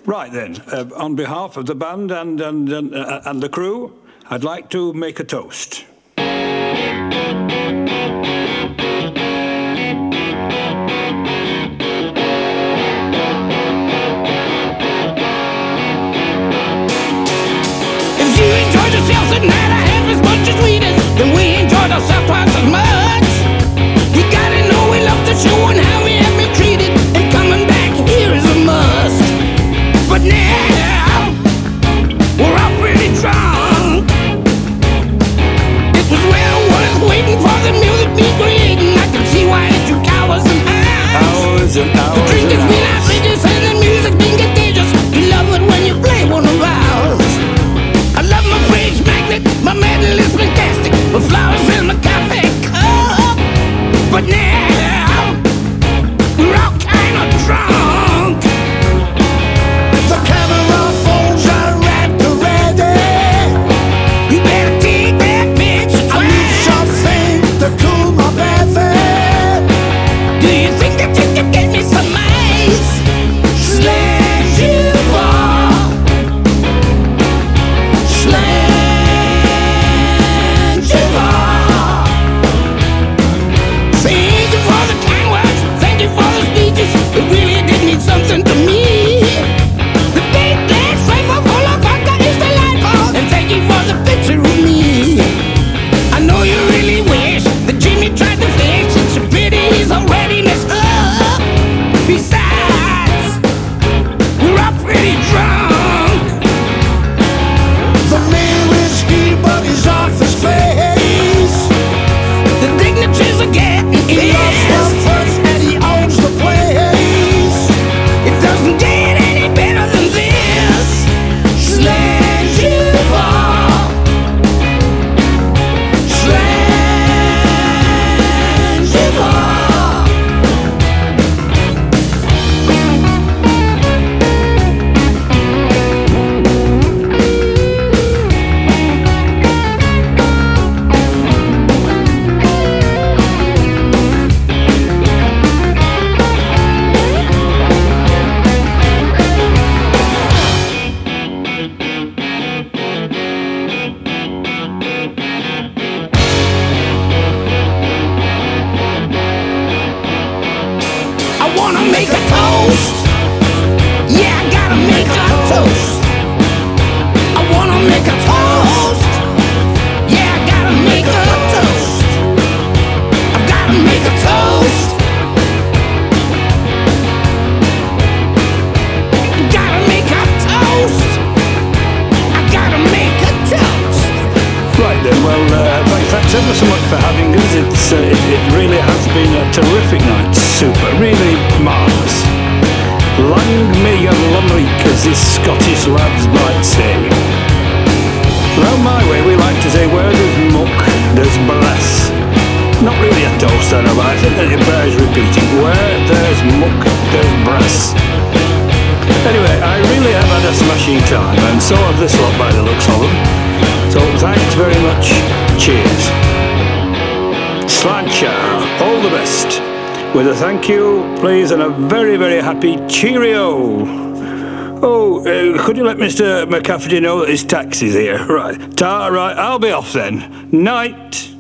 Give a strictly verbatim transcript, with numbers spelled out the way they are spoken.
Right then, uh, on behalf of the band and, and, and, uh, and the crew, I'd like to make a toast. If you enjoyed yourself tonight, I have as much as we did, then we enjoyed ourselves twice as much. You gotta know we love the show and how we have been treated, and coming back here is a must. But now, we're all pretty drunk. It was well worth waiting for the music be creating. I can see why it took hours and hours. Hours and hours. The drink has and been hours. outrageous and the music's been contagious. You love it when you play one of ours. I love my fridge magnet, my medal is fantastic, my flowers in my coffee cup. But now, we're all kind of drunk. The camera phones are at the ready. You better take that bitch I need twice. something to cool my baby. Do you think that you can get me some ice? Slash you fall. Slash you fall. Thank you for the kind words, thank you for the speeches. It really did mean something to me. The big glass flavor full of vodka is delightful, and thank you for the picture of me. I know you really wish that Jimmy tried to fix. It's a pity he's already messed up. Besides, we're all pretty drunk. The man whiskey, but he's off his face. The dignitaries are getting He loves the pissed. first and he owns the place. It doesn't get any better than this. Slash you fall. Slash you fall. I wanna make a toast. Yeah, I gotta make a toast. I wanna make a toast. Yeah, I gotta make a toast. I've gotta make a toast. Gotta make a toast. I gotta make a toast. Right then, well, uh, thanks, thanks ever so much for having us. It's, uh, it, it really has been a terrific night. Super, really marvellous. Lang me and Lamric, as these Scottish lads might say. Round my way, we like to say, where there's muck, there's brass. Not really a toast, I know, but I think that it bears repeating. Where there's muck, there's brass. Anyway, I really have had a smashing time, and so have this lot by the looks of them. So thanks very much. Cheers. Slancha, all the best. With a thank you, please, and a very, very happy cheerio. Oh, uh, could you let Mister McCafferty know that his taxi's here? Right. Ta, right, I'll be off then. Night.